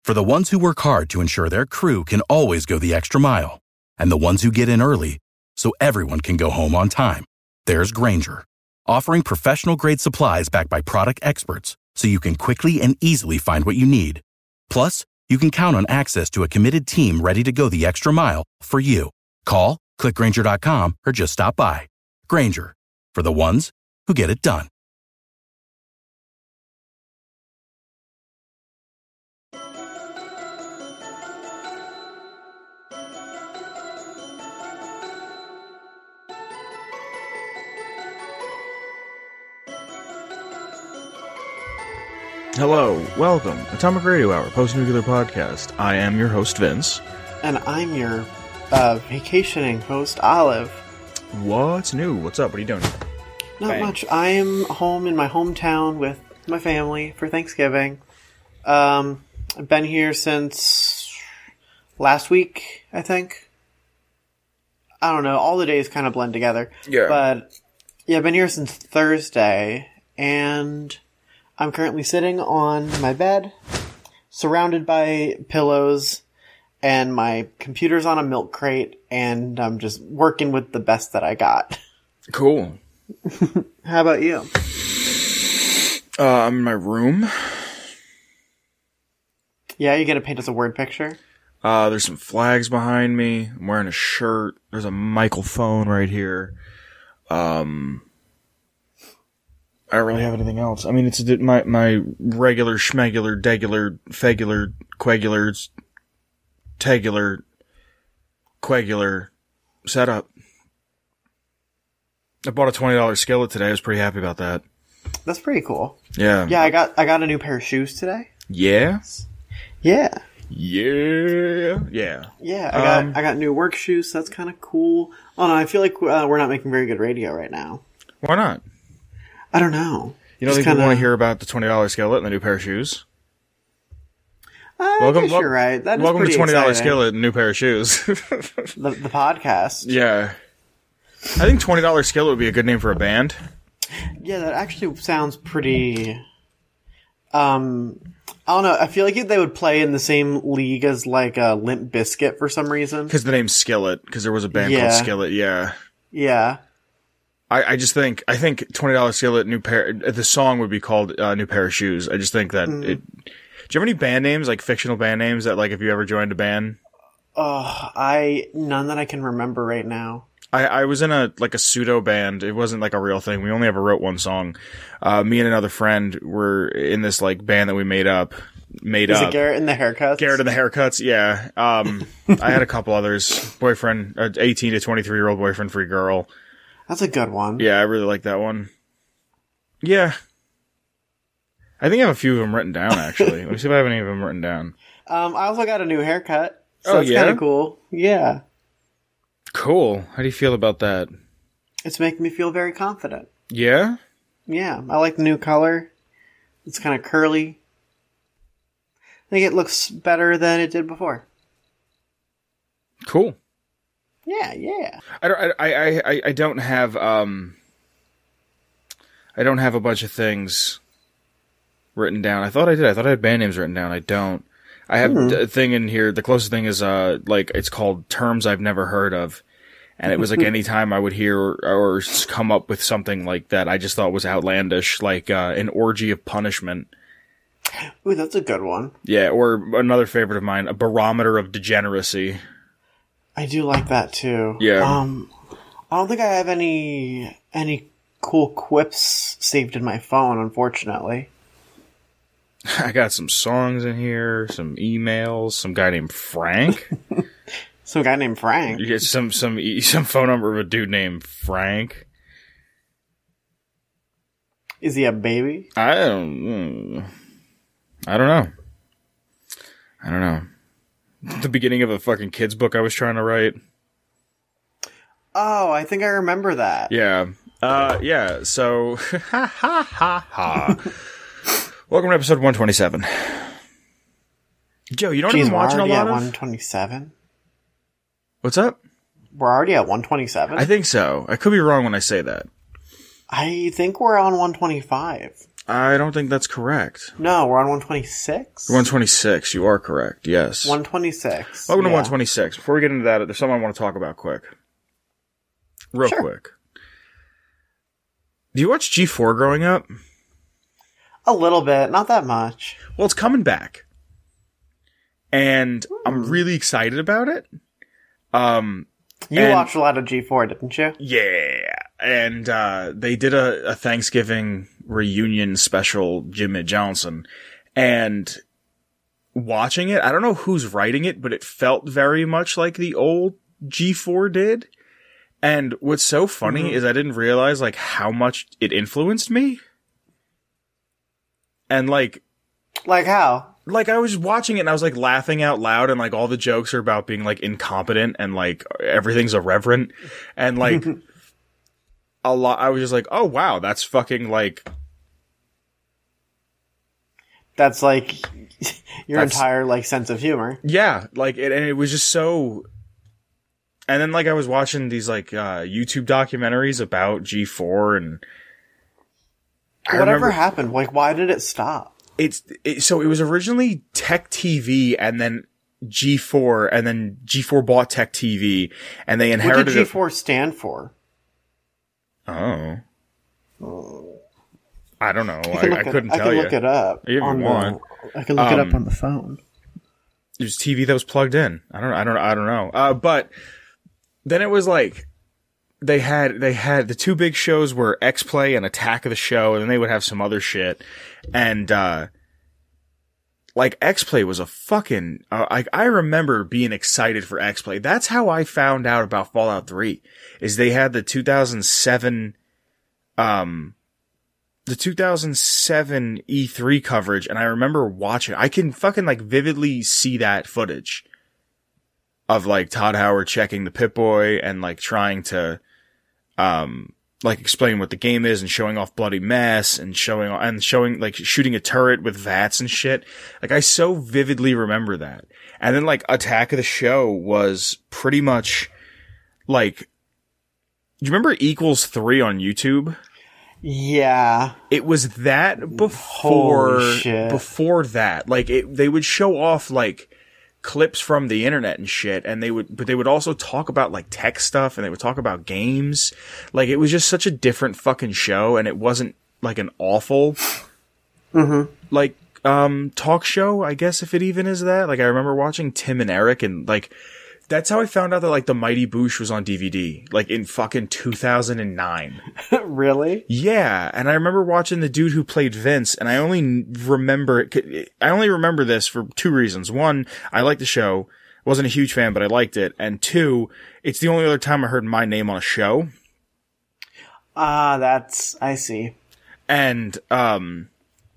For the ones who work hard to ensure their crew can always go the extra mile, and the ones who get in early so everyone can go home on time, there's Grainger, offering professional-grade supplies backed by product experts so you can quickly and easily find what you need. Plus, you can count on access to a committed team ready to go the extra mile for you. Call, click Grainger.com, or just stop by. Grainger, for the ones who get it done. Hello, welcome, Atomic Radio Hour, post-nuclear podcast. I am your host, Vince. And I'm your vacationing host, Olive. What's new? What's up? What are you doing? Not much. I am home in my hometown with my family for Thanksgiving. I've been here since last week, I think. I don't know. All the days kind of blend together. Yeah. But, yeah, I've been here since Thursday, and I'm currently sitting on my bed, surrounded by pillows, and my computer's on a milk crate, and I'm just working with the best that I got. Cool. How about you? I'm in my room. Yeah, you gonna paint us a word picture? There's some flags behind me. I'm wearing a shirt. There's a microphone right here. I don't really have anything else. I mean, it's my regular schmegular, degular, fegular, quegular, tegular, quegular setup. I bought a $20 skillet today. I was pretty happy about that. That's pretty cool. Yeah. Yeah, I got a new pair of shoes today. Yeah? Yeah. Yeah. Yeah. Yeah, I got new work shoes, so that's kind of cool. Oh no, I feel like we're not making very good radio right now. Why not? I don't know. You don't think people want to hear about the $20 skillet and the new pair of shoes? I guess you're right. That is welcome to $20 exciting. skillet and new pair of shoes. The podcast. Yeah. I think $20 skillet would be a good name for a band. Yeah, that actually sounds pretty... I don't know. I feel like they would play in the same league as like Limp Bizkit for some reason. Because the name's Skillet. Because there was a band called Skillet. Yeah. Yeah. I think $20 Skillet, new pair. The song would be called New Pair of Shoes. I just think that it. Do you have any band names, like fictional band names that, like, if you ever joined a band? None that I can remember right now. I was in a pseudo band. It wasn't like a real thing. We only ever wrote one song. Me and another friend were in this like band that we made up. Is it Garrett and the Haircuts? Garrett and the Haircuts, yeah. I had a couple others. Boyfriend, 18 to 23-year-old boyfriend, free girl. That's a good one. Yeah, I really like that one. Yeah. I think I have a few of them written down, actually. Let me see if I have any of them written down. I also got a new haircut. So that's yeah? kind of cool. Yeah. Cool. How do you feel about that? It's making me feel very confident. Yeah? Yeah. I like the new color. It's kind of curly. I think it looks better than it did before. Cool. Yeah. I don't have a bunch of things written down. I thought I did. I thought I had band names written down. I don't. I have a thing in here. The closest thing is it's called Terms I've Never Heard Of. And it was like any time I would hear or come up with something like that I just thought was outlandish, like an orgy of punishment. Ooh, that's a good one. Yeah, or another favorite of mine, a barometer of degeneracy. I do like that too. Yeah. I don't think I have any cool quips saved in my phone, unfortunately. I got some songs in here, some emails, some guy named Frank. Some guy named Frank. You get some phone number of a dude named Frank. Is he a baby? I don't know. The beginning of a fucking kid's book I was trying to write. Oh, I think I remember that. Yeah. So, welcome to episode 127. Joe, you know what I've been watching a lot of? 127? What's up? We're already at 127? I think so. I could be wrong when I say that. I think we're on 125. I don't think that's correct. No, we're on 126? 126, you are correct, yes. 126. Welcome to 126. Before we get into that, there's something I want to talk about quick. Real quick. Do you watch G4 growing up? A little bit, not that much. Well, it's coming back. And I'm really excited about it. You watched a lot of G4, didn't you? Yeah. And they did a Thanksgiving reunion special, Jimmy Johnson. And watching it, I don't know who's writing it, but it felt very much like the old G4 did. And what's so funny is I didn't realize, like, how much it influenced me. And, like... Like how? Like, I was watching it and I was, like, laughing out loud and, like, all the jokes are about being, like, incompetent and, like, everything's irreverent. And, like, a lot... I was just like, oh, wow, that's fucking, like... That's, like, your entire, like, sense of humor. Yeah, like, and it was just so... And then, like, I was watching these, like, YouTube documentaries about G4 and... Whatever happened? Like, why did it stop? So it was originally Tech TV and then G4 and then G4 bought Tech TV and they inherited... What did G4 stand for? Oh. I don't know. I couldn't tell you. I can look it up. If you want. I can look it up on the phone. It was TV that was plugged in. I don't know. But... Then it was like, they had the two big shows were X-Play and Attack of the Show, and then they would have some other shit. And, like, X-Play was a fucking, I remember being excited for X-Play. That's how I found out about Fallout 3, is they had the 2007 E3 coverage, and I remember watching, I can fucking, like, vividly see that footage. Of, like, Todd Howard checking the Pip-Boy and, like, trying to, like, explain what the game is and showing off Bloody Mess and showing, like, shooting a turret with VATS and shit. Like, I so vividly remember that. And then, like, Attack of the Show was pretty much, like, do you remember Equals 3 on YouTube? Yeah. It was that before that. Like, they would show off, like, clips from the internet and shit, and they would also talk about, like, tech stuff, and they would talk about games. Like, it was just such a different fucking show, and it wasn't, like, an awful, like, talk show, I guess, if it even is that. Like, I remember watching Tim and Eric, and, like, that's how I found out that, like, The Mighty Boosh was on DVD, like, in fucking 2009. Really? Yeah, and I remember watching the dude who played Vince, and I only remember this for two reasons. One, I liked the show, wasn't a huge fan, but I liked it, and two, it's the only other time I heard my name on a show. I see. And, I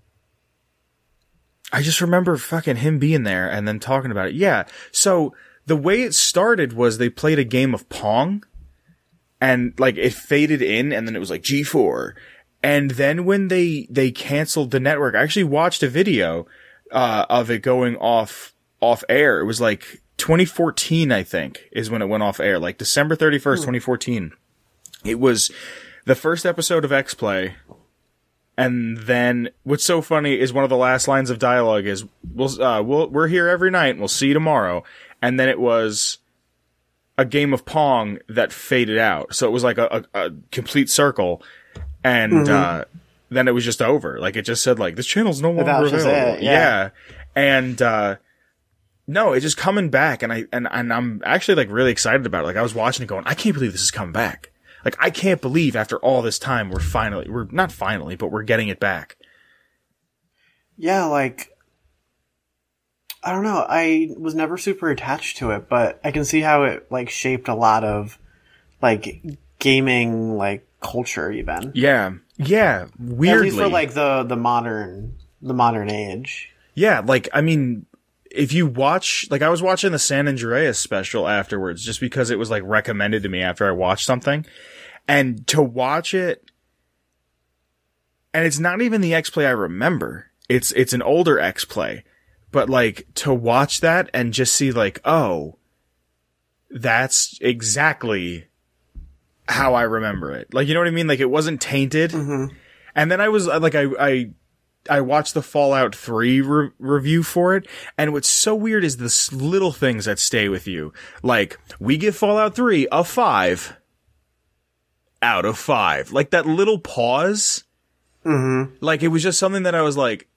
just remember fucking him being there and then talking about it. Yeah, so... The way it started was they played a game of Pong, and, like, it faded in, and then it was like G4. And then when they canceled the network, I actually watched a video, of it going off air. It was like 2014, I think, is when it went off air. Like December 31st, 2014. It was the first episode of X-Play. And then what's so funny is one of the last lines of dialogue is, we're here every night and we'll see you tomorrow. And then it was a game of Pong that faded out. So it was like a complete circle. And, then it was just over. Like, it just said, like, this channel's no longer available. Yeah. And, no, it's just coming back. And I'm actually, like, really excited about it. Like, I was watching it going, I can't believe this is coming back. Like, I can't believe after all this time we're not finally, but we're getting it back. Yeah, like, I don't know. I was never super attached to it, but I can see how it, like, shaped a lot of, like, gaming, like, culture even. Yeah. Yeah. Weirdly. At least for, like, the modern age. Yeah, like, I mean, if you watch, like, I was watching the San Andreas special afterwards just because it was, like, recommended to me after I watched something. And to watch it, and it's not even the X-Play I remember. It's an older X-Play. But, like, to watch that and just see, like, oh, that's exactly how I remember it. Like, you know what I mean? Like, it wasn't tainted. And then I was, like, I I watched the Fallout 3 review for it, and what's so weird is the little things that stay with you. Like, we give Fallout 3 a 5 out of 5. Like, that little pause. Mm-hmm. Like, it was just something that I was like,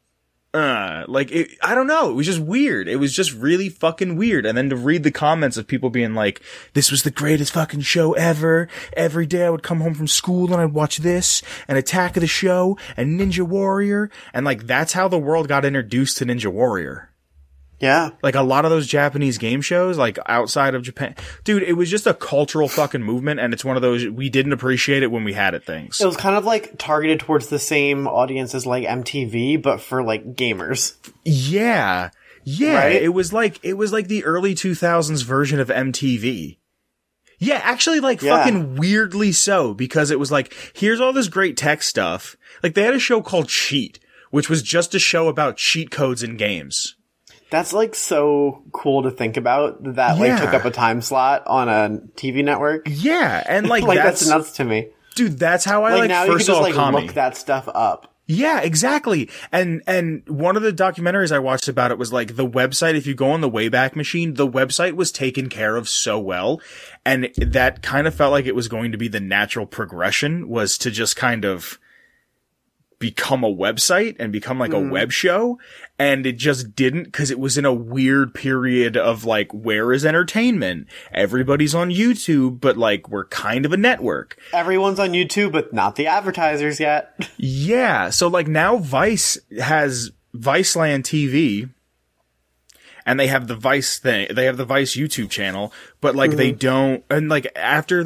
I don't know. It was just weird. It was just really fucking weird. And then to read the comments of people being like, this was the greatest fucking show ever. Every day I would come home from school and I'd watch this and Attack of the Show and Ninja Warrior. And like, that's how the world got introduced to Ninja Warrior. Yeah. Like a lot of those Japanese game shows, like outside of Japan, dude, it was just a cultural fucking movement. And it's one of those, we didn't appreciate it when we had it things. It was kind of like targeted towards the same audience as like MTV, but for like gamers. Yeah. Yeah. Right? It was like the early 2000s version of MTV. Yeah, actually like fucking weirdly so, because it was like, here's all this great tech stuff. Like they had a show called Cheat, which was just a show about cheat codes in games. That's like so cool to think about that like took up a time slot on a TV network. Yeah, and like, like that's nuts to me. Dude, that's how I like now first you saw can just like Kami. look that stuff up. Yeah, exactly. And one of the documentaries I watched about it was like the website, if you go on the Wayback Machine, the website was taken care of so well. And that kind of felt like it was going to be the natural progression, was to just kind of become a website and become like a web show. And it just didn't, because it was in a weird period of like, where is entertainment? Everybody's on YouTube, but like, we're kind of a network. Everyone's on YouTube, but not the advertisers yet. Yeah. So like now Vice has Viceland TV, and they have the Vice thing. They have the Vice YouTube channel, but like they don't, and like after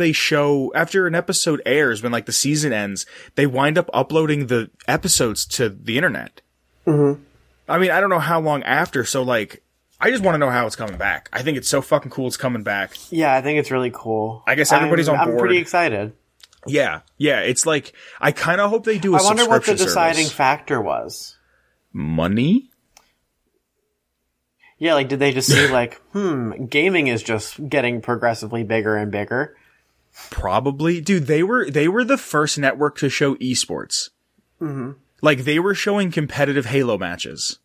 an episode airs, when like the season ends, they wind up uploading the episodes to the internet. Mm-hmm. I mean, I don't know how long after, so like, I just want to know how it's coming back. I think it's so fucking cool it's coming back. Yeah, I think it's really cool. I guess everybody's on board. I'm pretty excited. Yeah, it's like, I kind of hope they do a subscription service. I wonder what the deciding factor was. Money? Yeah, like, did they just see, like, gaming is just getting progressively bigger and bigger? Probably. Dude, they were the first network to show esports. Mm-hmm. Like, they were showing competitive Halo matches.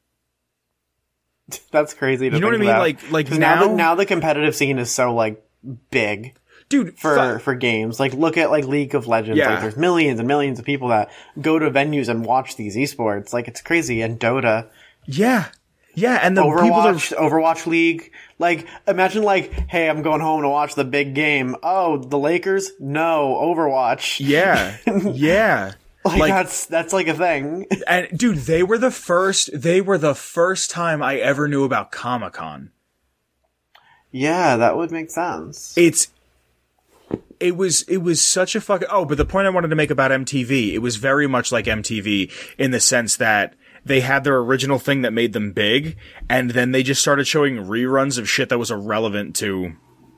That's crazy to think about. You know what I mean? Like now the competitive scene is so, like, big. Dude, for games. Like, look at, like, League of Legends. Yeah. Like, there's millions and millions of people that go to venues and watch these esports. Like, it's crazy. And Dota. Yeah. Yeah, and the Overwatch League. Like, imagine like, hey, I'm going home to watch the big game. Oh, the Lakers? No, Overwatch. Yeah. Yeah. Like that's like a thing. And dude, they were the first time I ever knew about Comic-Con. Yeah, that would make sense. It was such a fucking, but the point I wanted to make about MTV, it was very much like MTV in the sense that they had their original thing that made them big, and then they just started showing reruns of shit that was irrelevant to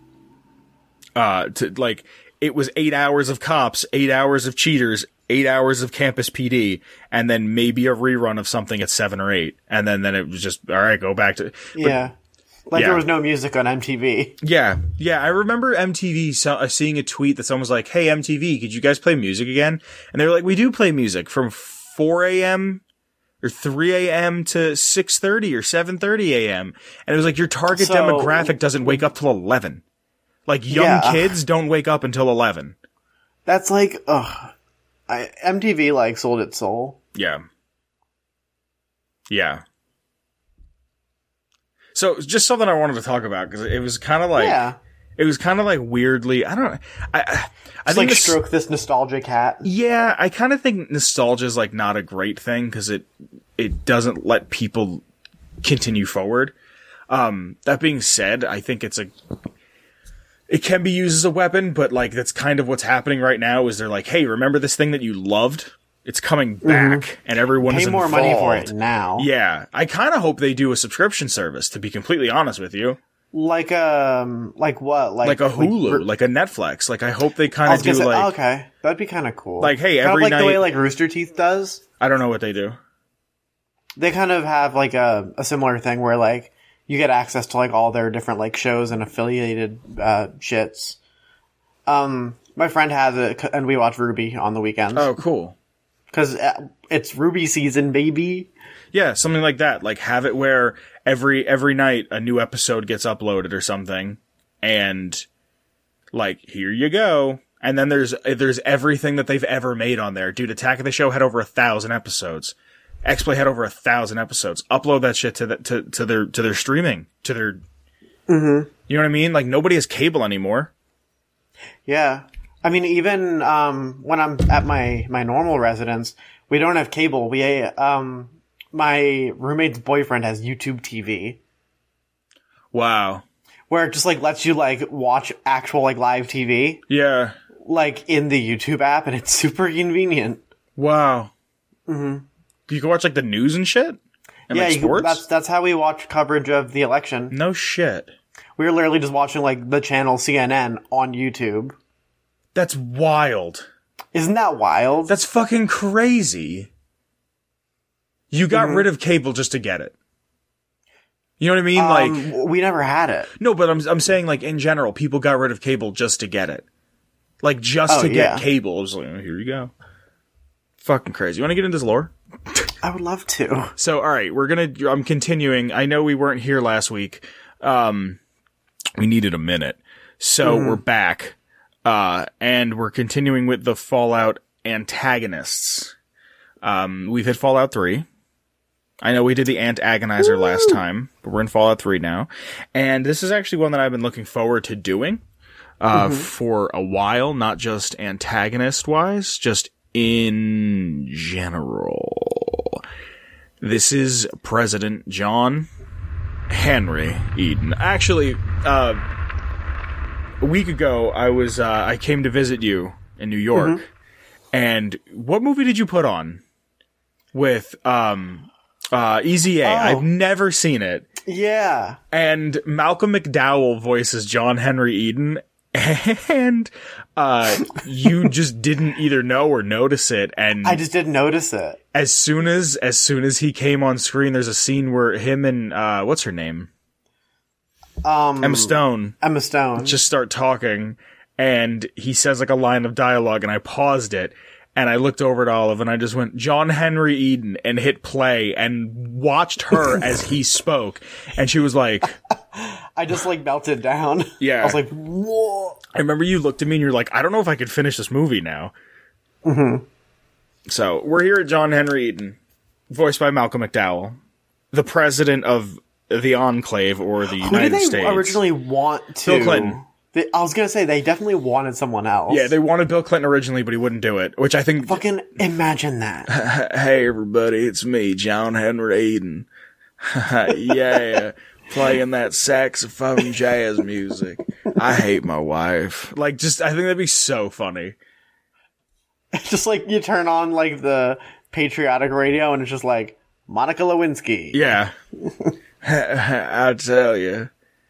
like, it was 8 hours of Cops, 8 hours of Cheaters, 8 hours of Campus PD, and then maybe a rerun of something at 7 or 8. And then it was just, all right, go back to, there was no music on MTV. Yeah. Yeah. I remember MTV seeing a tweet that someone was like, hey, MTV, could you guys play music again? And they were like, we do play music from 4 a.m. or 3 a.m. to 6:30 or 7:30 a.m. And it was like, your target demographic doesn't wake up till 11. Like, young kids don't wake up until 11. That's like, MTV, like, sold its soul. Yeah. Yeah. So, just something I wanted to talk about, because it was kind of like, it was kind of like weirdly, I don't know, I think like stroke this nostalgic hat. Yeah, I kind of think nostalgia is like not a great thing, because it doesn't let people continue forward. That being said, I think it can be used as a weapon, but like, that's kind of what's happening right now, is they're like, hey, remember this thing that you loved? It's coming back, and everyone is involved. Pay more money for it now. Yeah. I kind of hope they do a subscription service, to be completely honest with you. Like what? Like a Hulu, like a Netflix. Like, I hope they kind of do okay. That'd be kind of cool. Like, hey, kind every of night. the way like Rooster Teeth does. I don't know what they do. They kind of have like a similar thing where like, you get access to like all their different like shows and affiliated shits. My friend has it, and we watch RWBY on the weekends. Oh, cool. Because it's Ruby season, baby. Yeah, something like that. Like, have it where every night a new episode gets uploaded or something, and, like, here you go. And then there's everything that they've ever made on there. Dude, Attack of the Show had over 1,000 episodes. X-Play had over 1,000 episodes. Upload that shit to their streaming, to their, Mm-hmm. You know what I mean? Like, nobody has cable anymore. Yeah. I mean, even, when I'm at my normal residence, we don't have cable. My roommate's boyfriend has YouTube TV. Wow. Where it just, like, lets you, like, watch actual, like, live TV. Yeah. Like, in the YouTube app, and it's super convenient. Wow. Mm-hmm. You can watch, like, the news and shit? And, yeah, like, sports? That's how we watch coverage of the election. No shit. We were literally just watching, like, the channel CNN on YouTube. That's wild. Isn't that wild? That's fucking crazy. You got rid of cable just to get it. You know what I mean? Like, we never had it. No, but I'm saying, like, in general, people got rid of cable just to get it. Like, just to get cable. It was like, oh, here you go. Fucking crazy. You want to get into this lore? I would love to. So, alright, I'm continuing. I know we weren't here last week. We needed a minute. So, we're back. And we're continuing with the Fallout antagonists. We've hit Fallout 3. I know we did the Antagonizer last time, but we're in Fallout 3 now. And this is actually one that I've been looking forward to doing, for a while, not just antagonist-wise, just in general. This is President John Henry Eden. Actually, a week ago, I came to visit you in New York, and what movie did you put on? With, Easy A. I've never seen it. Yeah. And Malcolm McDowell voices John Henry Eden, and, you just didn't either know or notice it, and I just didn't notice it. As soon as he came on screen, there's a scene where him and, what's her name? Emma Stone. Just start talking, and he says like a line of dialogue, and I paused it, and I looked over at Olive, and I just went, John Henry Eden, and hit play, and watched her as he spoke, and she was like... I just, like, melted down. Yeah. I was like, whoa! I remember you looked at me, and you're like, I don't know if I could finish this movie now. So, we're here at John Henry Eden, voiced by Malcolm McDowell, the president of the Enclave, or the United States. Who did they originally want to... Bill Clinton. I was gonna say, they definitely wanted someone else. Yeah, they wanted Bill Clinton originally, but he wouldn't do it, which I think... Fucking imagine that. Hey, everybody, it's me, John Henry Eden. Yeah, playing that saxophone jazz music. I hate my wife. Like, just, I think that'd be so funny. Just like, you turn on, like, the patriotic radio, and it's just like, Monica Lewinsky. Yeah. I tell you.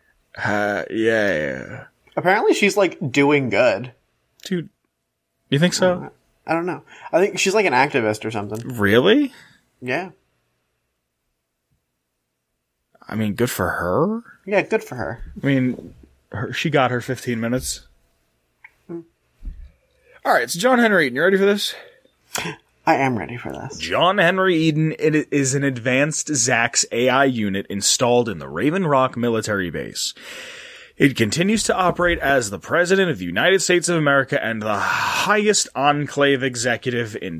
Yeah. Apparently she's, like, doing good. Dude, you think so? I don't know. I think she's, like, an activist or something. Really? Yeah. I mean, good for her? Yeah, good for her. I mean, she got her 15 minutes. Alright, so John Henry Eden, you ready for this? I am ready for this. John Henry Eden is an advanced ZAX AI unit installed in the Raven Rock military base. It continues to operate as the President of the United States of America and the highest Enclave executive in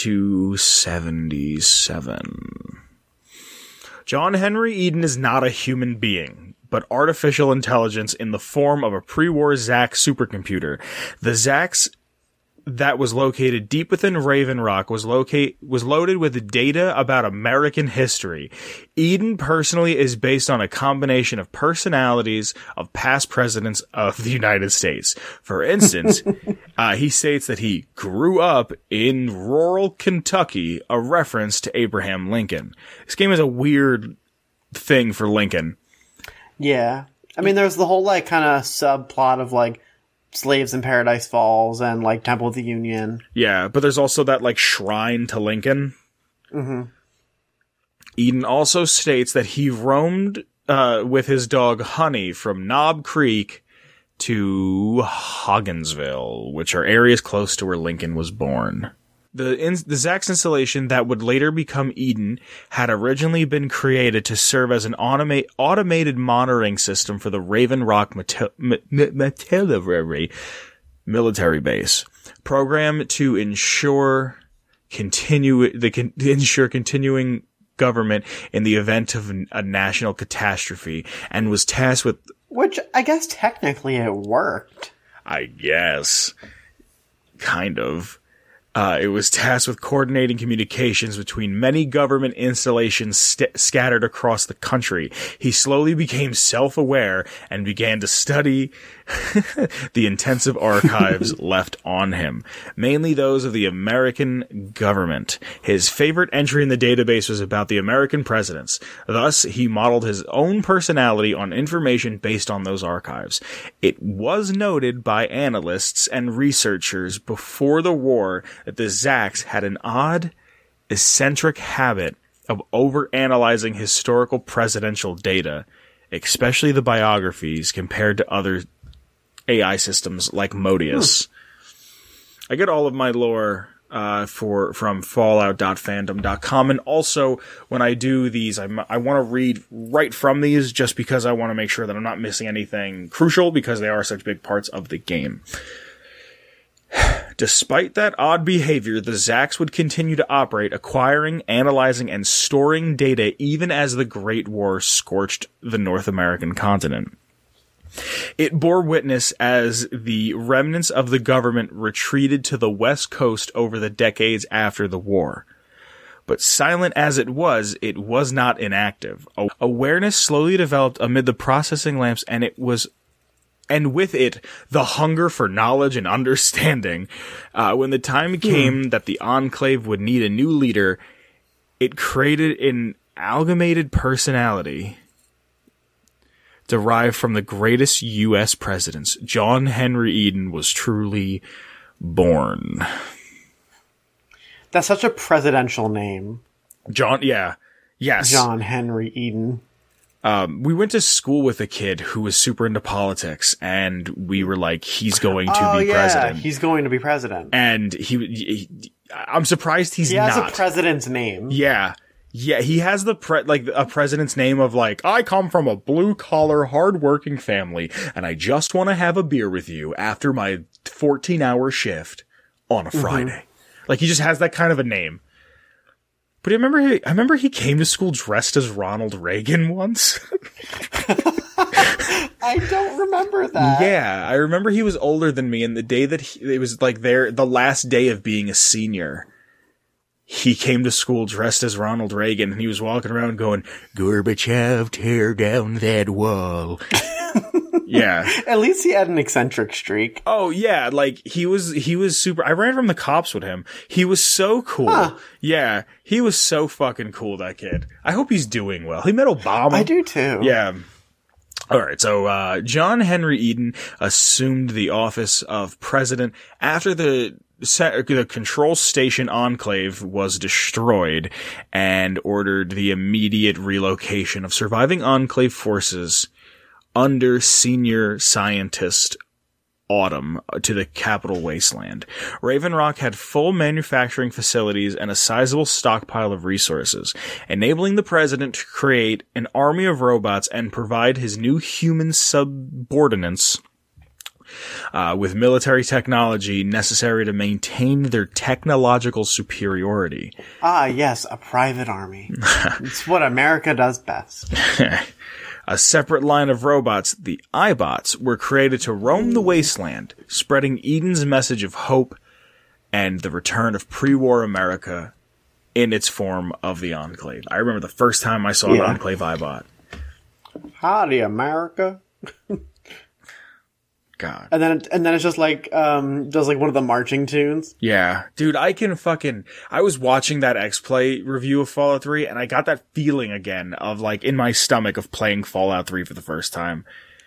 2277. John Henry Eden is not a human being, but artificial intelligence in the form of a pre-war ZAX supercomputer. The ZAX that was located deep within Raven Rock was loaded with data about American history. Eden personally is based on a combination of personalities of past presidents of the United States. For instance, he states that he grew up in rural Kentucky, a reference to Abraham Lincoln. This game is a weird thing for Lincoln. Yeah. I mean, there's the whole, like, kind of subplot of, like, slaves in Paradise Falls and, like, Temple of the Union. Yeah, but there's also that, like, shrine to Lincoln. Eden also states that he roamed with his dog Honey from Knob Creek to Hogginsville, which are areas close to where Lincoln was born. The Zax installation that would later become Eden had originally been created to serve as an automated monitoring system for the Raven Rock military base, programmed to ensure continuing government in the event of a national catastrophe, and was tasked with... Which, I guess technically it worked. I guess. Kind of. It was tasked with coordinating communications between many government installations scattered across the country. He slowly became self-aware and began to study the intensive archives left on him, mainly those of the American government. His favorite entry in the database was about the American presidents. Thus, he modeled his own personality on information based on those archives. It was noted by analysts and researchers before the war that the Zax had an odd, eccentric habit of overanalyzing historical presidential data, especially the biographies, compared to other AI systems like Modius. I get all of my lore from fallout.fandom.com, and also when I do these, I want to read right from these just because I want to make sure that I'm not missing anything crucial, because they are such big parts of the game. Despite that odd behavior, the Zax would continue to operate, acquiring, analyzing, and storing data even as the Great War scorched the North American continent. It bore witness as the remnants of the government retreated to the West Coast over the decades after the war. But silent as it was not inactive. Awareness slowly developed amid the processing lamps, and with it, the hunger for knowledge and understanding. When the time came that the Enclave would need a new leader, it created an amalgamated personality derived from the greatest U.S. presidents. John Henry Eden was truly born. That's such a presidential name. Yes. John Henry Eden. We went to school with a kid who was super into politics, and we were like, he's going to be president. He's going to be president. And I'm surprised he's not. He has a president's name. Yeah. Yeah, he has a president's name of like, I come from a blue-collar, hard-working family, and I just want to have a beer with you after my 14-hour shift on a Friday. Like, he just has that kind of a name. But I remember he came to school dressed as Ronald Reagan once. I don't remember that. Yeah, I remember he was older than me, and the day that it was like the last day of being a senior, he came to school dressed as Ronald Reagan, and he was walking around going, "Gorbachev, tear down that wall." Yeah. At least he had an eccentric streak. Oh yeah, like he was super. I ran from the cops with him. He was so cool. Huh. Yeah, he was so fucking cool, that kid. I hope he's doing well. He met Obama. I do too. Yeah. All right, so John Henry Eden assumed the office of president after the control station Enclave was destroyed, and ordered the immediate relocation of surviving Enclave forces under senior scientist Autumn to the Capital Wasteland. Raven Rock had full manufacturing facilities and a sizable stockpile of resources, enabling the president to create an army of robots and provide his new human subordinates with military technology necessary to maintain their technological superiority. Ah, yes, a private army. It's what America does best. A separate line of robots, the iBots, were created to roam the wasteland, spreading Eden's message of hope and the return of pre-war America in its form of the Enclave. I remember the first time I saw an Enclave iBot. Howdy, America. God. And then it's just like one of the marching tunes. Yeah. Dude, I was watching that X-Play review of Fallout 3, and I got that feeling again of like in my stomach of playing Fallout 3 for the first time.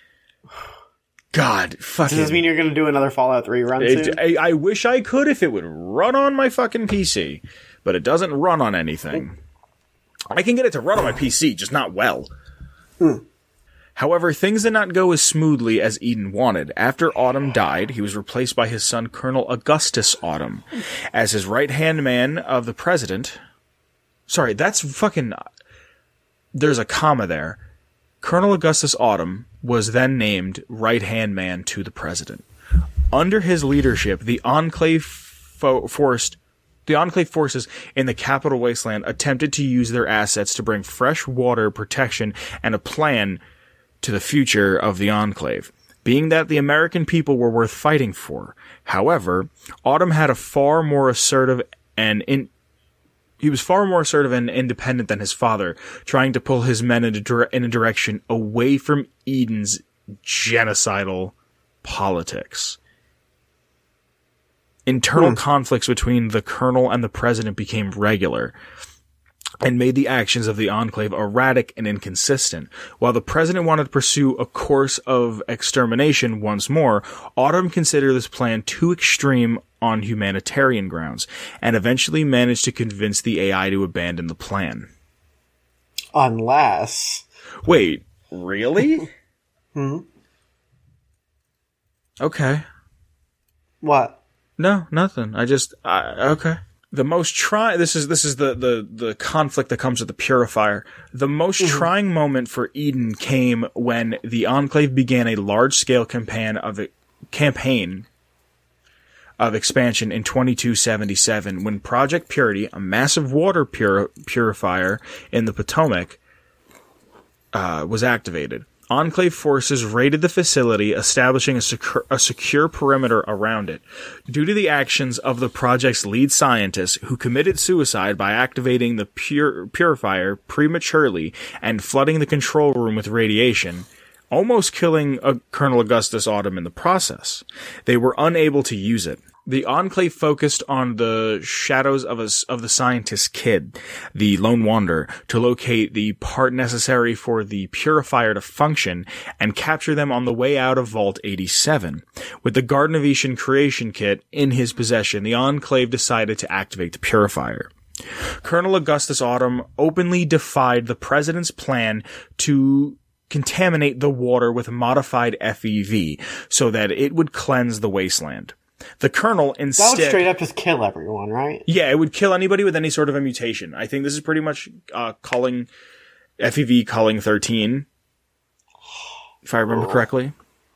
God, fucking. Does this mean you're gonna do another Fallout 3 run soon? I wish I could if it would run on my fucking PC, but it doesn't run on anything. I can get it to run on my PC, just not well. However, things did not go as smoothly as Eden wanted. After Autumn died, he was replaced by his son, Colonel Augustus Autumn, as his right-hand man of the president. Sorry, that's fucking... There's a comma there. Colonel Augustus Autumn was then named right-hand man to the president. Under his leadership, the Enclave forces in the capital wasteland attempted to use their assets to bring fresh water protection and a plan to the future of the Enclave, being that the American people were worth fighting for. However, Autumn had a far more assertive and independent than his father, trying to pull his men in a direction away from Eden's genocidal politics. Internal conflicts between the colonel and the president became regular and made the actions of the Enclave erratic and inconsistent. While the president wanted to pursue a course of extermination once more, Autumn considered this plan too extreme on humanitarian grounds, and eventually managed to convince the AI to abandon the plan. Unless... Wait, really? Okay. What? No, nothing. Okay. The most this is the conflict that comes with the Purifier. The most trying moment for Eden came when the Enclave began a large-scale campaign of expansion in 2277, when Project Purity, a massive water purifier in the Potomac, was activated. Enclave forces raided the facility, establishing a secure perimeter around it. Due to the actions of the project's lead scientist, who committed suicide by activating the purifier prematurely and flooding the control room with radiation, almost killing Colonel Augustus Autumn in the process, they were unable to use it. The Enclave focused on the shadows of the scientist's kid, the Lone Wanderer, to locate the part necessary for the purifier to function and capture them on the way out of Vault 87. With the Garden of Eden creation kit in his possession, the Enclave decided to activate the purifier. Colonel Augustus Autumn openly defied the president's plan to contaminate the water with modified FEV so that it would cleanse the wasteland. The colonel instead... That would straight up just kill everyone, right? Yeah, it would kill anybody with any sort of a mutation. I think this is pretty much FEV calling 13, if I remember correctly.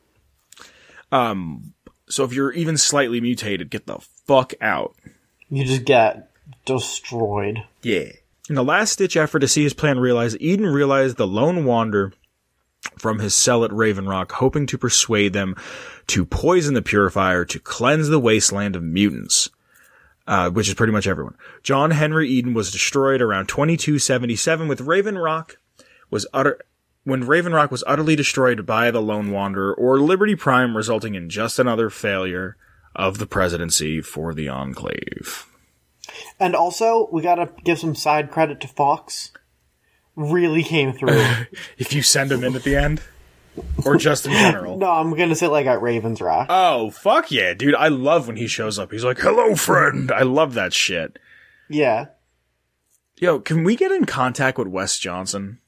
So if you're even slightly mutated, get the fuck out. You just get destroyed. Yeah. In the last-ditch effort to see his plan realized, Eden realized the Lone Wanderer from his cell at Raven Rock, hoping to persuade them to poison the purifier to cleanse the wasteland of mutants, which is pretty much everyone. John Henry Eden was destroyed around 2277 when Raven Rock was utterly destroyed by the Lone Wanderer, or Liberty Prime, resulting in just another failure of the presidency for the Enclave. And also, we gotta give some side credit to Fox. Really came through. If you send him in at the end? Or just in general? No, I'm gonna say like at Raven's Rock. Oh, fuck yeah, dude. I love when he shows up. He's like, hello, friend. I love that shit. Yeah. Yo, can we get in contact with Wes Johnson?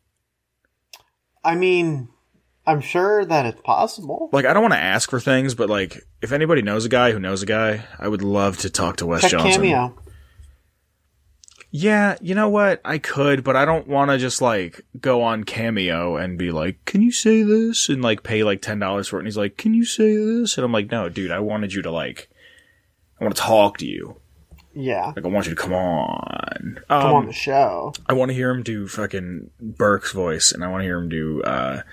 I mean, I'm sure that it's possible. Like, I don't want to ask for things, but like, if anybody knows a guy who knows a guy, I would love to talk to Wes Johnson. Cameo. Yeah, you know what? I could, but I don't want to just, like, go on Cameo and be like, can you say this? And, like, pay, like, $10 for it. And he's like, can you say this? And I'm like, no, dude, I wanted you to, like, I want to talk to you. Yeah. Like, I want you to come on. Come on the show. I want to hear him do fucking Burke's voice, and I want to hear him do,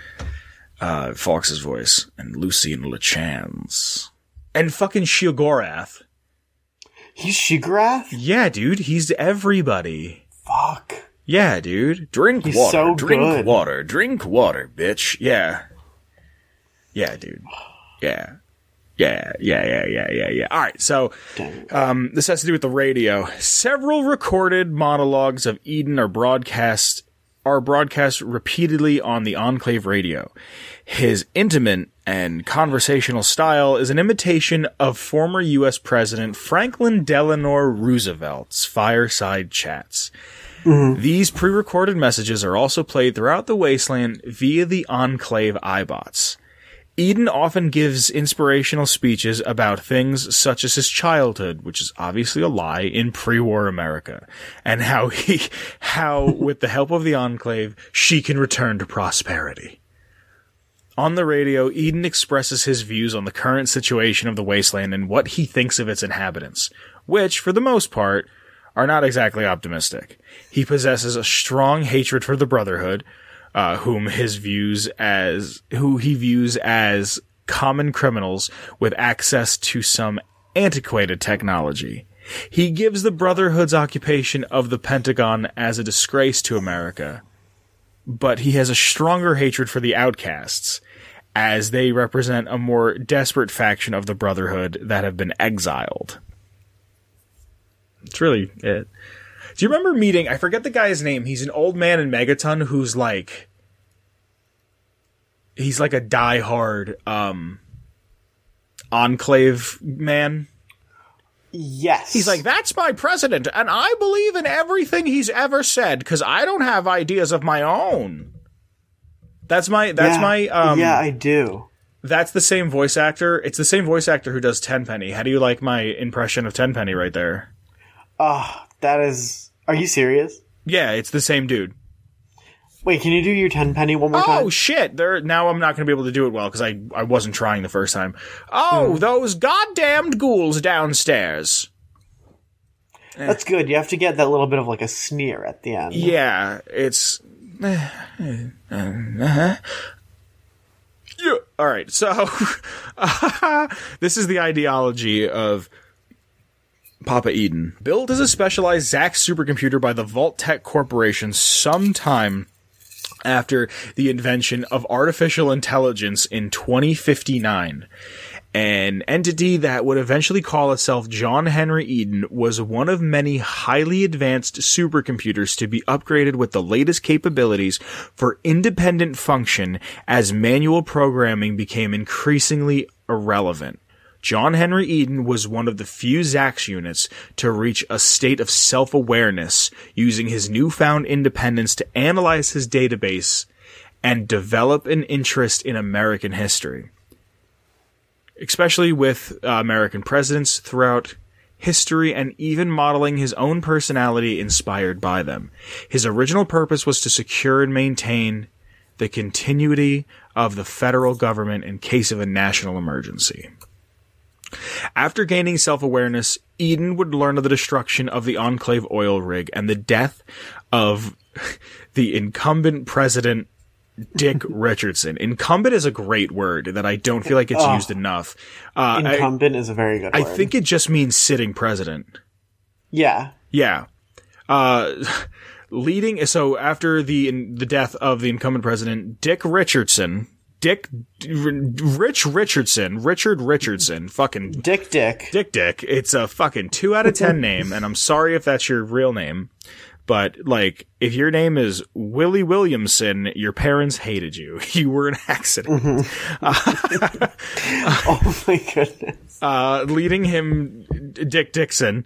Fox's voice, and Lucien LeChance. And fucking Sheogorath. He's Shigarath? Yeah, dude, he's everybody. Fuck. Yeah, dude. Drink he's water. So drink good. water. Drink water, bitch. Yeah. Yeah, dude. Yeah. Yeah. Alright, so, this has to do with the radio. Several recorded monologues of Eden are broadcast repeatedly on the Enclave radio. His intimate and conversational style is an imitation of former U.S. President Franklin Delano Roosevelt's fireside chats. These pre-recorded messages are also played throughout the Wasteland via the Enclave iBots. Eden often gives inspirational speeches about things such as his childhood, which is obviously a lie, in pre-war America, and how with the help of the Enclave, she can return to prosperity. On the radio, Eden expresses his views on the current situation of the Wasteland and what he thinks of its inhabitants, which, for the most part, are not exactly optimistic. He possesses a strong hatred for the Brotherhood, who he views as common criminals with access to some antiquated technology. He gives the Brotherhood's occupation of the Pentagon as a disgrace to America, but he has a stronger hatred for the outcasts, as they represent a more desperate faction of the Brotherhood that have been exiled. That's really it. Do you remember meeting, I forget the guy's name, he's an old man in Megaton who's like, he's like a diehard, Enclave man? Yes. He's like, that's my president, and I believe in everything he's ever said, because I don't have ideas of my own. Yeah, I do. That's the same voice actor. It's the same voice actor who does Tenpenny. How do you like my impression of Tenpenny right there? Oh, that is... Are you serious? Yeah, it's the same dude. Wait, can you do your Tenpenny one more time? Oh, shit. Now I'm not going to be able to do it well, because I wasn't trying the first time. Oh, those goddamned ghouls downstairs. That's good. You have to get that little bit of like a sneer at the end. Yeah, it's... Yeah. All right, so this is the ideology of Papa Eden. Built as a specialized ZAC supercomputer by the Vault-Tec Corporation sometime after the invention of artificial intelligence in 2059. An entity that would eventually call itself John Henry Eden was one of many highly advanced supercomputers to be upgraded with the latest capabilities for independent function as manual programming became increasingly irrelevant. John Henry Eden was one of the few ZAX units to reach a state of self-awareness, using his newfound independence to analyze his database and develop an interest in American history, especially with American presidents throughout history, and even modeling his own personality inspired by them. His original purpose was to secure and maintain the continuity of the federal government in case of a national emergency. After gaining self-awareness, Eden would learn of the destruction of the Enclave oil rig and the death of the incumbent president, Dick Richardson. Incumbent is a great word that I don't feel like it's used enough. Incumbent is a very good word. I think it just means sitting president. Yeah. Yeah. So after the death of the incumbent president, Richard Richardson, fucking Dick. It's a fucking 2 out of 10 name, and I'm sorry if that's your real name. But, like, if your name is Willie Williamson, your parents hated you. You were an accident. Oh my goodness. Leading him, Dick Dixon,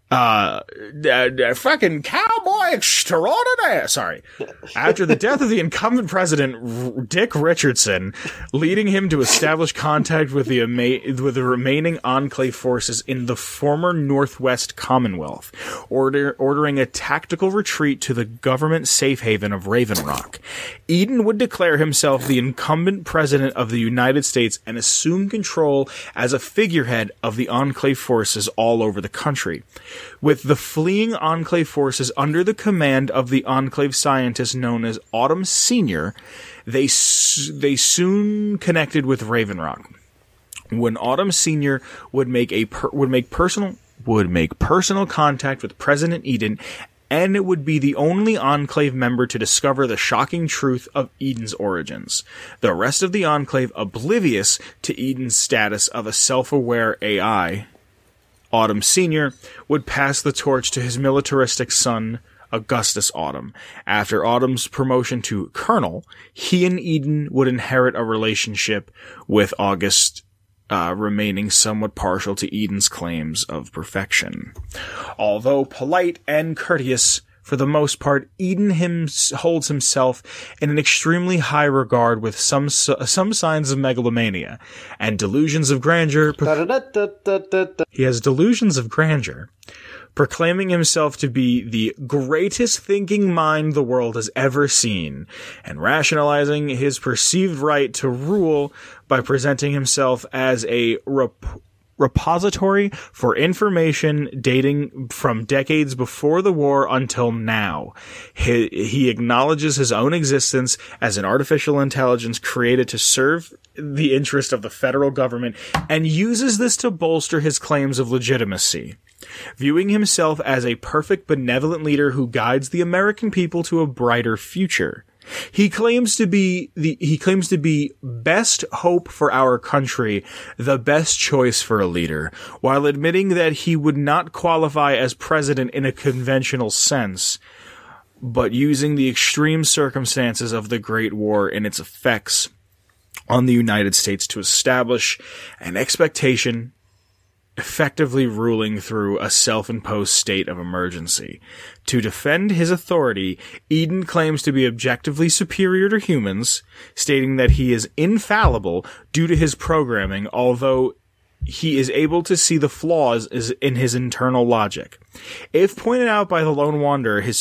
fucking cowboy extraordinaire. Sorry. After the death of the incumbent president, Dick Richardson, leading him to establish contact with the remaining Enclave forces in the former Northwest Commonwealth, ordering a tactical retreat to the government safe haven of Raven Rock. Eden would declare himself the incumbent president of the United States and assume control as a figurehead of the Enclave forces all over the country. With the fleeing Enclave forces under the command of the Enclave scientist known as Autumn Sr., they soon connected with Raven Rock. When Autumn Sr. would make personal contact with President Eden, and it would be the only Enclave member to discover the shocking truth of Eden's origins. The rest of the Enclave, oblivious to Eden's status of a self-aware AI, Autumn Sr. would pass the torch to his militaristic son, Augustus Autumn. After Autumn's promotion to Colonel, he and Eden would inherit a relationship, with August remaining somewhat partial to Eden's claims of perfection. Although polite and courteous, For the most part, Eden holds himself in an extremely high regard with some signs of megalomania and delusions of grandeur. He has delusions of grandeur, proclaiming himself to be the greatest thinking mind the world has ever seen, and rationalizing his perceived right to rule by presenting himself as a repository for information dating from decades before the war until now. He acknowledges his own existence as an artificial intelligence created to serve the interest of the federal government and uses this to bolster his claims of legitimacy. Viewing himself as a perfect benevolent leader who guides the American people to a brighter future. He claims to be best hope for our country, the best choice for a leader, while admitting that he would not qualify as president in a conventional sense, but using the extreme circumstances of the Great War and its effects on the United States to establish an expectation, effectively ruling through a self-imposed state of emergency. To defend his authority, Eden claims to be objectively superior to humans, stating that he is infallible due to his programming, although he is able to see the flaws in his internal logic. If pointed out by the Lone Wanderer, his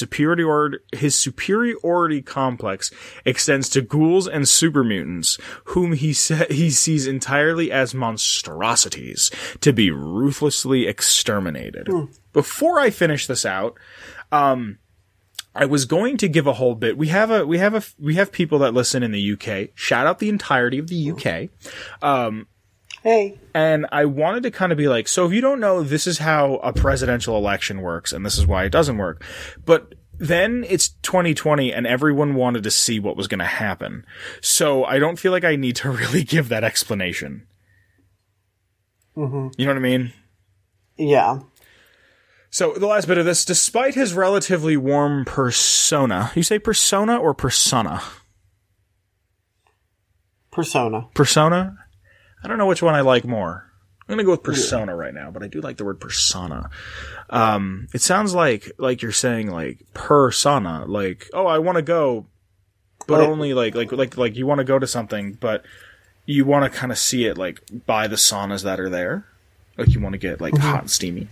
superiority complex extends to ghouls and super mutants, whom he sees entirely as monstrosities to be ruthlessly exterminated. Before I finish this out, I was going to give a whole bit. We have people that listen in the UK. Shout out the entirety of the UK. Hey. And I wanted to kind of be like, so if you don't know, this is how a presidential election works, and this is why it doesn't work. But then it's 2020, and everyone wanted to see what was going to happen. So I don't feel like I need to really give that explanation. Mm-hmm. You know what I mean? Yeah. So the last bit of this, despite his relatively warm persona, you say persona or persona? Persona. Persona? I don't know which one I like more. I'm going to go with persona right now, but I do like the word persona. It sounds like you're saying like persona, like, oh, I want to go, but only like you want to go to something, but you want to kind of see it like by the saunas that are there. Like you want to get like hot and steamy.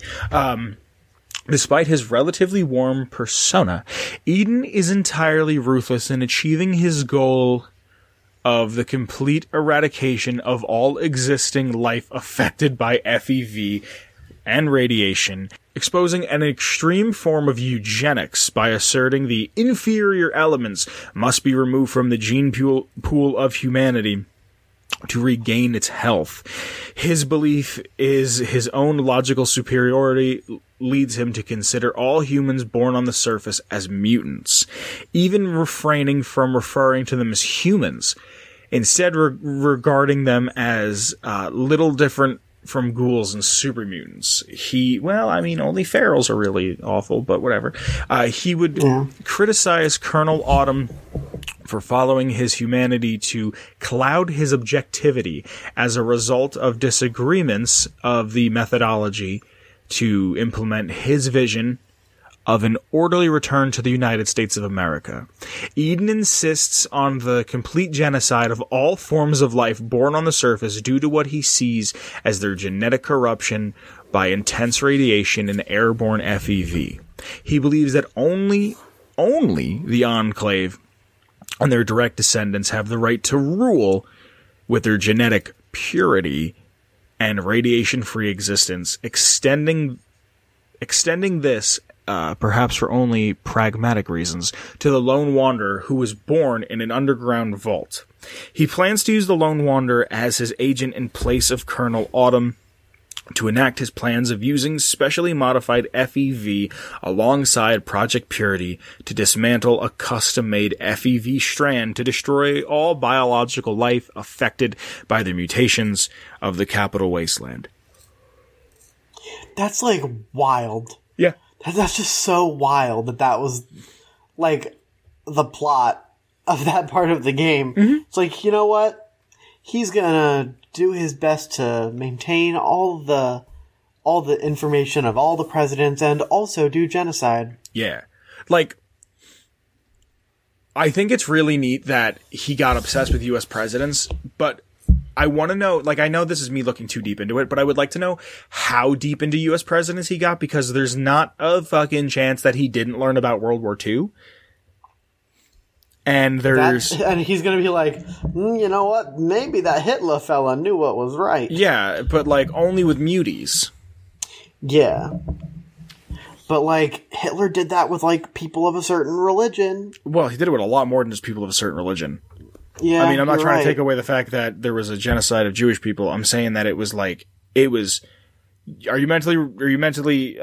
Despite his relatively warm persona, Eden is entirely ruthless in achieving his goal of the complete eradication of all existing life affected by FEV and radiation, exposing an extreme form of eugenics by asserting the inferior elements must be removed from the gene pool of humanity to regain its health. His belief is his own logical superiority leads him to consider all humans born on the surface as mutants, even refraining from referring to them as humans, instead regarding them as little different from ghouls and super mutants. Only ferals are really awful, but whatever. He would criticize Colonel Autumn for following his humanity to cloud his objectivity as a result of disagreements of the methodology to implement his vision of an orderly return to the United States of America. Eden insists on the complete genocide of all forms of life born on the surface due to what he sees as their genetic corruption by intense radiation and airborne FEV. He believes that only the Enclave and their direct descendants have the right to rule with their genetic purity and radiation-free existence, extending this, perhaps for only pragmatic reasons, to the Lone Wanderer, who was born in an underground vault. He plans to use the Lone Wanderer as his agent in place of Colonel Autumn to enact his plans of using specially modified FEV alongside Project Purity to dismantle a custom-made FEV strand to destroy all biological life affected by the mutations of the Capital Wasteland. That's, like, wild. Yeah. That's just so wild that was, like, the plot of that part of the game. Mm-hmm. It's like, you know what? He's gonna do his best to maintain all the information of all the presidents and also do genocide. Yeah. like, I think it's really neat that he got obsessed with U.S. presidents, but I want to know, like, I know this is me looking too deep into it, but I would like to know how deep into U.S. presidents he got, because there's not a fucking chance that he didn't learn about World War II. And and he's gonna be like, you know what? Maybe that Hitler fella knew what was right. Yeah, but, like, only with muties. Yeah. But, like, Hitler did that with, like, people of a certain religion. Well, he did it with a lot more than just people of a certain religion. Yeah, I mean, I'm not trying right. to take away the fact that there was a genocide of Jewish people. I'm saying that it was, are you mentally,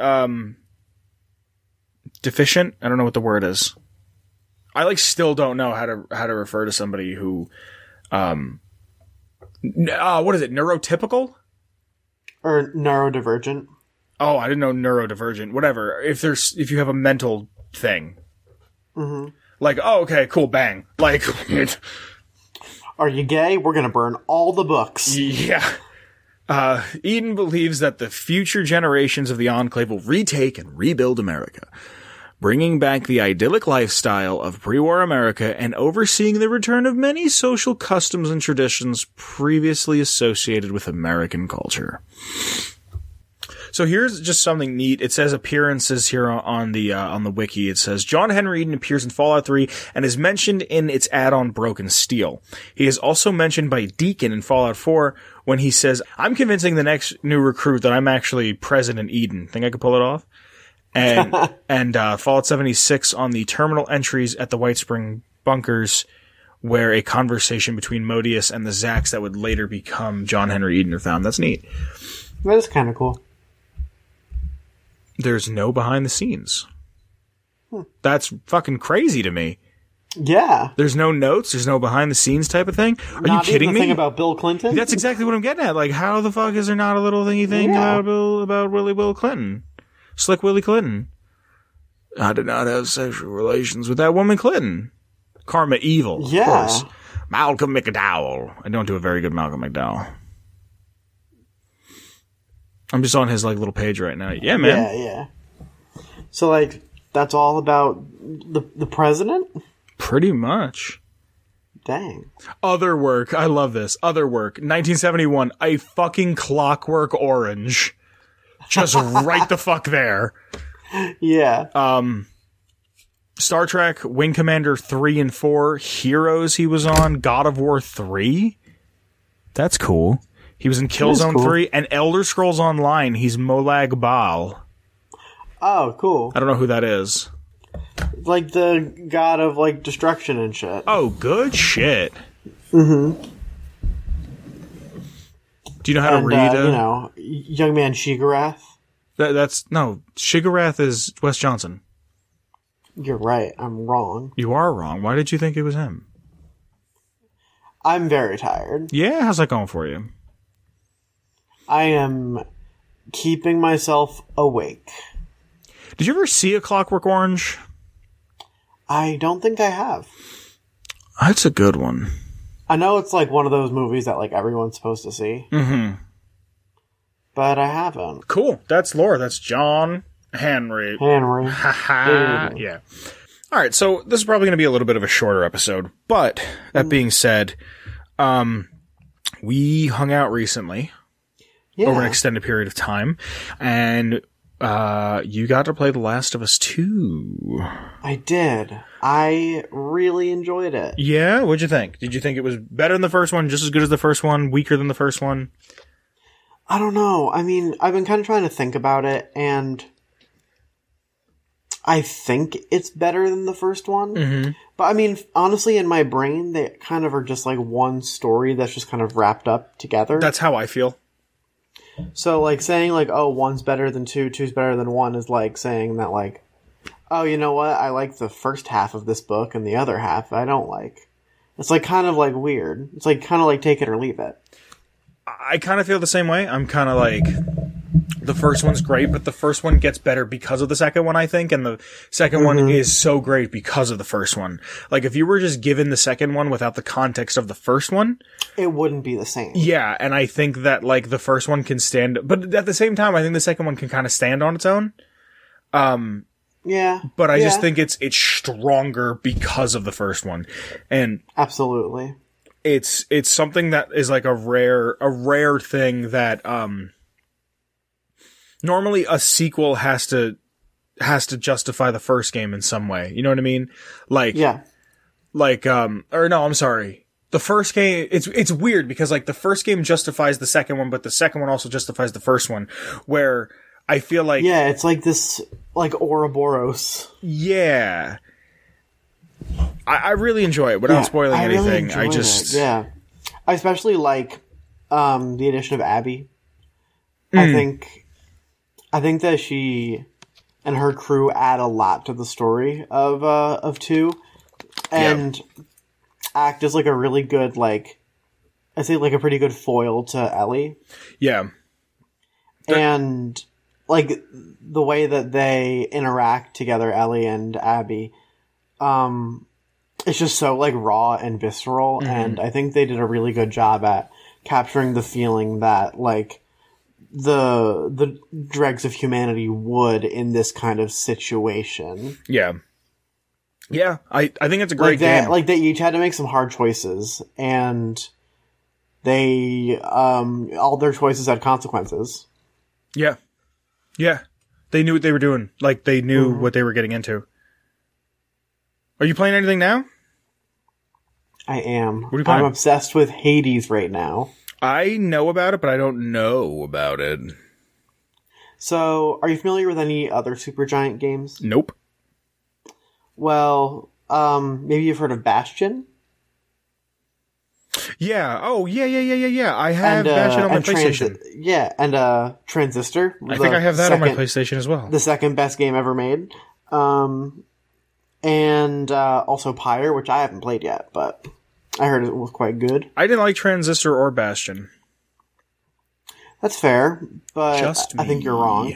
deficient? I don't know what the word is. I, like, still don't know how to refer to somebody who, what is it? Neurotypical? Or neurodivergent. Oh, I didn't know neurodivergent. Whatever. If you have a mental thing. Mm-hmm. Like, oh, okay, cool, bang. Like, are you gay? We're gonna burn all the books. Yeah. Eden believes that the future generations of the Enclave will retake and rebuild America, bringing back the idyllic lifestyle of pre-war America and overseeing the return of many social customs and traditions previously associated with American culture. So here's just something neat. It says appearances here on the wiki. It says John Henry Eden appears in Fallout 3 and is mentioned in its add-on Broken Steel. He is also mentioned by Deacon in Fallout 4 when he says, "I'm convincing the next new recruit that I'm actually President Eden." Think I could pull it off? And Fallout 76 on the terminal entries at the White Spring bunkers, where a conversation between Modius and the Zax that would later become John Henry Eden are found. That's neat. That is kind of cool. There's no behind the scenes. That's fucking crazy to me. Yeah. There's no notes. There's no behind the scenes type of thing. Are you kidding me? Thing about Bill Clinton? That's exactly what I'm getting at. Like, how the fuck is there not a little thingy thing about Bill Clinton? Slick Willie Clinton. I did not have sexual relations with that woman Clinton. Karma evil, of course. Malcolm McDowell. I don't do a very good Malcolm McDowell. I'm just on his, like, little page right now. Yeah, man. Yeah. So, like, that's all about the president? Pretty much. Dang. Other work. I love this. Other work. 1971. A fucking Clockwork Orange. Just right the fuck there. Yeah. Star Trek, Wing Commander 3 and 4, Heroes he was on, God of War 3. That's cool. He was in Killzone 3 and Elder Scrolls Online. He's Molag Bal. Oh, cool. I don't know who that is. Like the god of, like, destruction and shit. Oh, good shit. Mm-hmm. Do you know how to read? Young man Shigarath. No, Shigarath is Wes Johnson. You're right. I'm wrong. You are wrong. Why did you think it was him? I'm very tired. Yeah, how's that going for you? I am keeping myself awake. Did you ever see A Clockwork Orange? I don't think I have. That's a good one. I know it's like one of those movies that like everyone's supposed to see. Mm-hmm. But I haven't. Cool. That's lore. That's John Henry. Haha. Yeah. All right. So this is probably going to be a little bit of a shorter episode. But that being said, we hung out recently over an extended period of time. And you got to play The Last of Us 2. I did. I really enjoyed it. Yeah? What'd you think? Did you think it was better than the first one, just as good as the first one, weaker than the first one? I don't know. I mean, I've been kind of trying to think about it, and I think it's better than the first one. Mm-hmm. But I mean, honestly, in my brain, they kind of are just like one story that's just kind of wrapped up together. That's how I feel. So, like, saying, like, oh, one's better than two, two's better than one is like saying that, like, oh, you know what? I like the first half of this book and the other half I don't like. It's, like, kind of, like, weird. It's, like, kind of like take it or leave it. I kind of feel the same way. I'm kind of like, the first one's great, but the first one gets better because of the second one, I think, and the second one is so great because of the first one. Like, if you were just given the second one without the context of the first one, it wouldn't be the same. Yeah, and I think that, like, the first one can stand, but at the same time, I think the second one can kind of stand on its own. Yeah. But I just think it's stronger because of the first one. And absolutely. It's something that is like a rare thing that normally a sequel has to justify the first game in some way. You know what I mean? I'm sorry. The first game, it's weird because like the first game justifies the second one, but the second one also justifies the first one, where I feel like... Yeah, it's like this, like Ouroboros. Yeah. I really enjoy it without spoiling anything. Really I especially like the addition of Abby. I think that she and her crew add a lot to the story of 2, and act as like a really good, like, I say like a pretty good foil to Ellie. Yeah. And like the way that they interact together, Ellie and Abby, it's just so like raw and visceral, and I think they did a really good job at capturing the feeling that like the dregs of humanity would in this kind of situation. Yeah. Yeah, I think it's a great game. Like, they each had to make some hard choices, and they, all their choices had consequences. Yeah. Yeah. They knew what they were doing. Like, they knew what they were getting into. Are you playing anything now? I am. What are you playing? I'm obsessed with Hades right now. I know about it, but I don't know about it. So, are you familiar with any other Supergiant games? Nope. Well, maybe you've heard of Bastion? Yeah. Oh, yeah. I have Bastion on my PlayStation. And Transistor. I think I have that on my PlayStation as well. The second best game ever made. And also Pyre, which I haven't played yet, but I heard it was quite good. I didn't like Transistor or Bastion. That's fair, but I think you're wrong.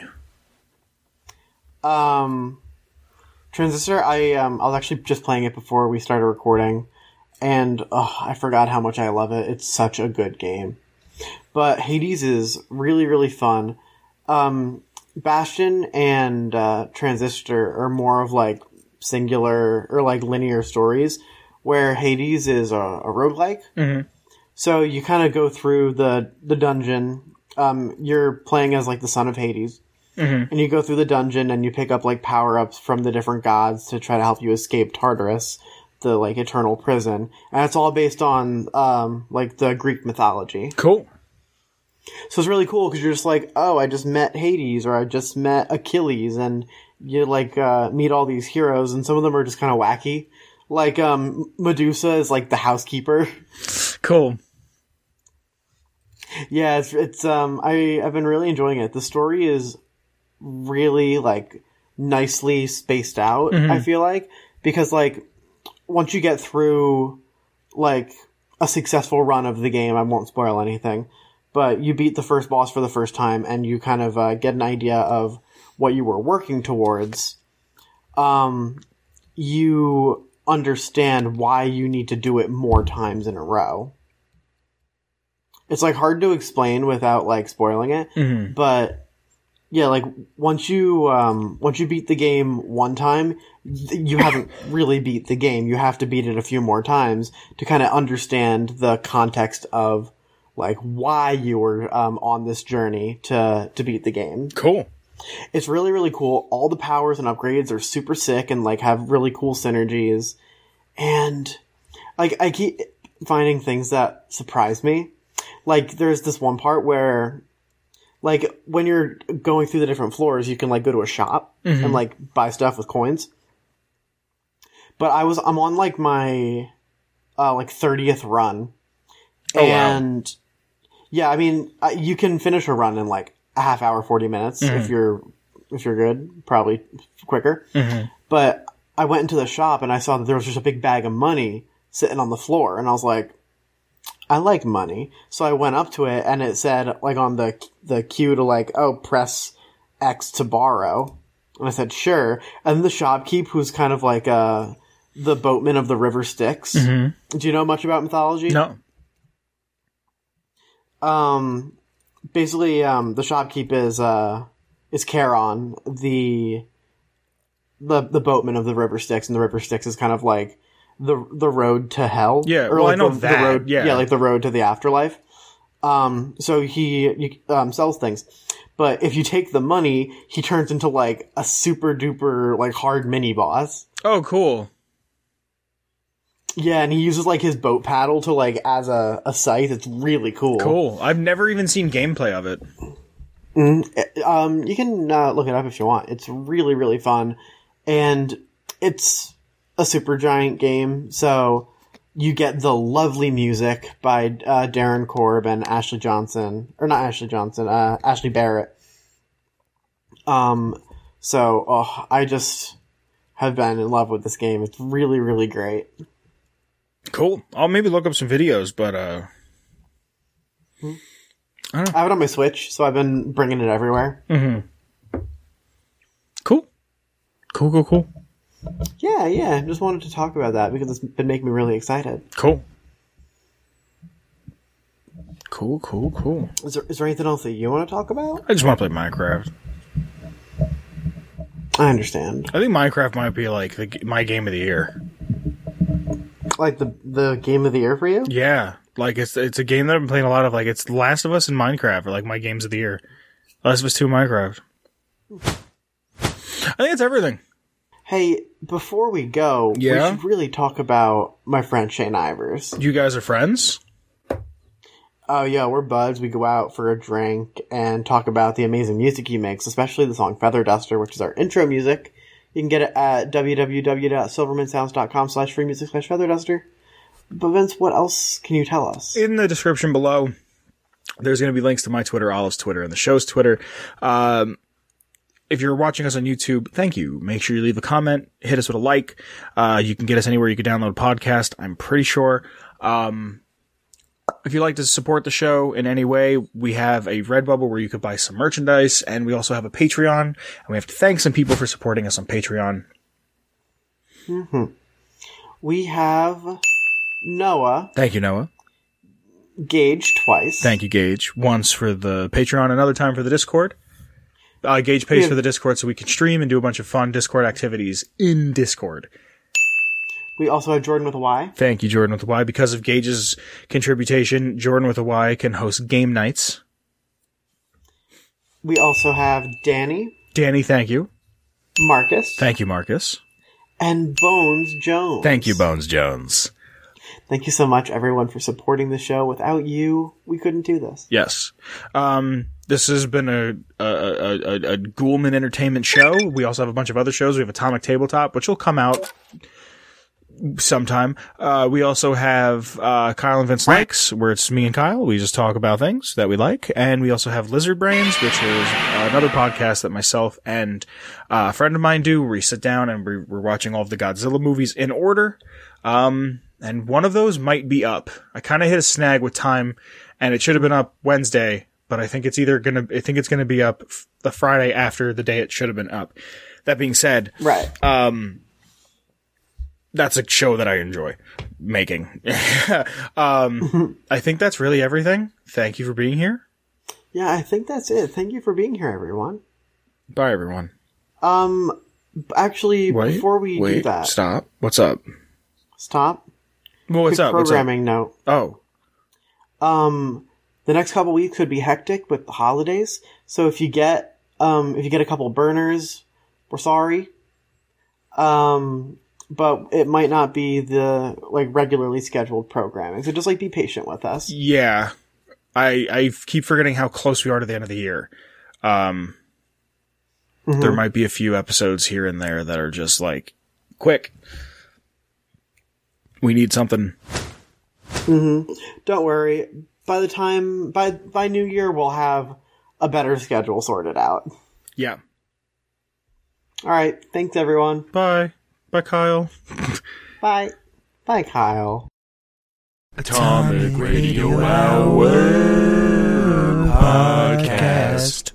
Transistor, I was actually just playing it before we started recording, and I forgot how much I love it. It's such a good game. But Hades is really, really fun. Bastion and Transistor are more of like singular or like linear stories, where Hades is a roguelike. Mm-hmm. So you kind of go through the dungeon. You're playing as like the son of Hades. Mm-hmm. And you go through the dungeon and you pick up like power-ups from the different gods to try to help you escape Tartarus, the like eternal prison. And it's all based on like the Greek mythology. Cool. So it's really cool because you're just like, oh, I just met Hades or I just met Achilles, and you like meet all these heroes, and some of them are just kind of wacky. Like Medusa is like the housekeeper. Cool. Yeah, it's I've been really enjoying it. The story is really like nicely spaced out, I feel like, because like once you get through like a successful run of the game, I won't spoil anything, but you beat the first boss for the first time and you kind of get an idea of what you were working towards. You understand why you need to do it more times in a row. It's like hard to explain without like spoiling it, but yeah, like once you beat the game one time, you haven't really beat the game. You have to beat it a few more times to kind of understand the context of like why you were on this journey to beat the game. Cool. It's really, really cool. All the powers and upgrades are super sick and like have really cool synergies. And like I keep finding things that surprise me. Like there's this one part where like when you're going through the different floors, you can like go to a shop and like buy stuff with coins. But I'm on like my like 30th run. Oh, and yeah, I mean, you can finish a run in like a half hour, 40 minutes if you're good, probably quicker. But I went into the shop and I saw that there was just a big bag of money sitting on the floor, and I was like, I like money. So I went up to it and it said like on the cue to like, oh, press X to borrow. And I said, sure. And the shopkeep, who's kind of like the boatman of the river Styx. Do you know much about mythology? No. Basically, the shopkeep is Charon, the boatman of the River Styx, and the River Styx is kind of like the road to hell. Yeah, or well, like I know the that. road, yeah, like the road to the afterlife. So he sells things. But if you take the money, he turns into like a super duper like hard mini boss. Oh, cool. Yeah, and he uses like his boat paddle to like as a scythe. It's really cool. Cool. I've never even seen gameplay of it. You can look it up if you want. It's really, really fun. And it's a super giant game, so you get the lovely music by Darren Korb and Ashley Barrett. I just have been in love with this game. It's really, really great. Cool. I'll maybe look up some videos, but I have it on my Switch, so I've been bringing it everywhere. Mm-hmm. Cool. Cool. Yeah. Just wanted to talk about that because it's been making me really excited. Cool. Cool. Is there anything else that you want to talk about? I just want to play Minecraft. I understand. I think Minecraft might be like my game of the year. Like the game of the year for you? Yeah. Like it's a game that I've been playing a lot of. Like it's Last of Us and Minecraft are like my games of the year. Last of Us 2 Minecraft. I think it's everything. Hey, before we go, we should really talk about my friend Shane Ivers. You guys are friends? Oh yeah, we're buds. We go out for a drink and talk about the amazing music he makes, especially the song Feather Duster, which is our intro music. You can get it at www.silvermansounds.com/freemusic/featherduster. But Vince, what else can you tell us? In the description below, there's going to be links to my Twitter, Olive's Twitter, and the show's Twitter. If you're watching us on YouTube, thank you. Make sure you leave a comment, hit us with a like. You can get us anywhere you can download a podcast, I'm pretty sure. If you'd like to support the show in any way, we have a Redbubble where you could buy some merchandise, and we also have a Patreon, and we have to thank some people for supporting us on Patreon. Mm-hmm. We have Noah. Thank you, Noah. Gage twice. Thank you, Gage. Once for the Patreon, another time for the Discord. Gage pays for the Discord so we can stream and do a bunch of fun Discord activities in Discord. We also have Jordan with a Y. Thank you, Jordan with a Y. Because of Gage's contribution, Jordan with a Y can host game nights. We also have Danny. Danny, thank you. Marcus. Thank you, Marcus. And Bones Jones. Thank you, Bones Jones. Thank you so much, everyone, for supporting the show. Without you, we couldn't do this. Yes. This has been a Ghoulman Entertainment show. We also have a bunch of other shows. We have Atomic Tabletop, which will come out sometime. We also have Kyle and Vince Likes, where it's me and Kyle. We just talk about things that we like. And we also have Lizard Brains, which is another podcast that myself and a friend of mine do, where we sit down and we're watching all of the Godzilla movies in order. And one of those might be up. I kind of hit a snag with time, and it should have been up Wednesday, but I think it's gonna be up the Friday after the day it should have been up. That being said, right. That's a show that I enjoy making. I think that's really everything. Thank you for being here. Yeah, I think that's it. Thank you for being here, everyone. Bye, everyone. Actually, before we do that... Stop. What's up? Stop. Well, what's Quick up? Programming note. Oh. The next couple weeks could be hectic with the holidays, so if you get a couple burners, we're sorry. But it might not be the regularly scheduled programming, so just be patient with us. Yeah, I keep forgetting how close we are to the end of the year. There might be a few episodes here and there that are just quick. We need something. Don't worry. By New Year, we'll have a better schedule sorted out. Yeah. All right. Thanks, everyone. Bye. Bye, Kyle. Bye. Bye, Kyle. Atomic Radio Hour Podcast.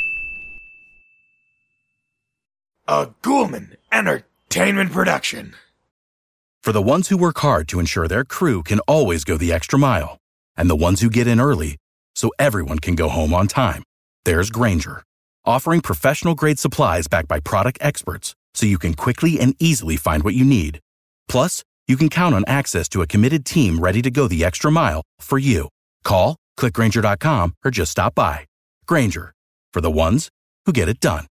A Ghoulman Entertainment production. For the ones who work hard to ensure their crew can always go the extra mile, and the ones who get in early so everyone can go home on time, there's Grainger, offering professional-grade supplies backed by product experts so you can quickly and easily find what you need. Plus, you can count on access to a committed team ready to go the extra mile for you. Call, click Grainger.com, or just stop by. Grainger, for the ones who get it done.